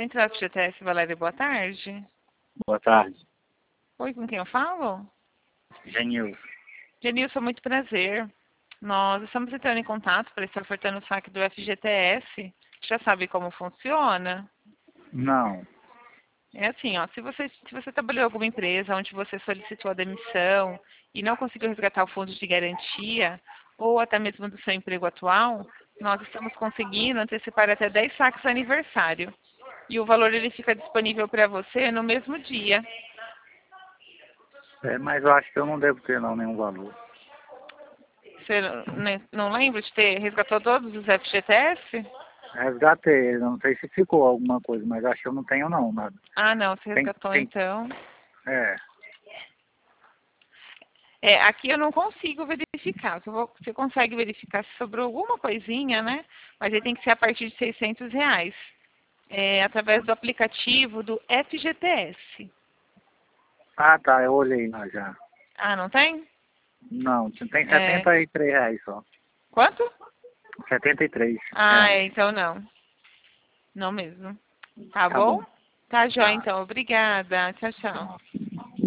Central FGTS, Valéria, boa tarde. Boa tarde. Oi, com quem eu falo? Genilson. Genilson, muito prazer. Nós estamos entrando em contato para estar ofertando o saque do FGTS. Já sabe como funciona? Não. É assim, ó, se você trabalhou em alguma empresa onde você solicitou a demissão e não conseguiu resgatar o fundo de garantia, ou até mesmo do seu emprego atual, nós estamos conseguindo antecipar até 10 saques aniversário. E o valor ele fica disponível para você no mesmo dia. Mas eu acho que eu não devo ter não nenhum valor. Você não lembra de ter resgatou todos os FGTS? Resgatei, eu não sei se ficou alguma coisa, mas acho que eu não tenho não, nada. Ah, não, você resgatou Tem, então. é, Aqui eu não consigo verificar. Você consegue verificar se sobrou alguma coisinha, né? Mas aí tem que ser a partir de R$ 600. Através do aplicativo do FGTS. Ah, tá, eu olhei lá já. Ah, não tem? Não, tem É, R$ 73 só. quanto? Ah, R$ 73. então não. Não mesmo. Tá Tá bom. bom? Tá, joia, Tá. então. Obrigada. Tchau, tchau.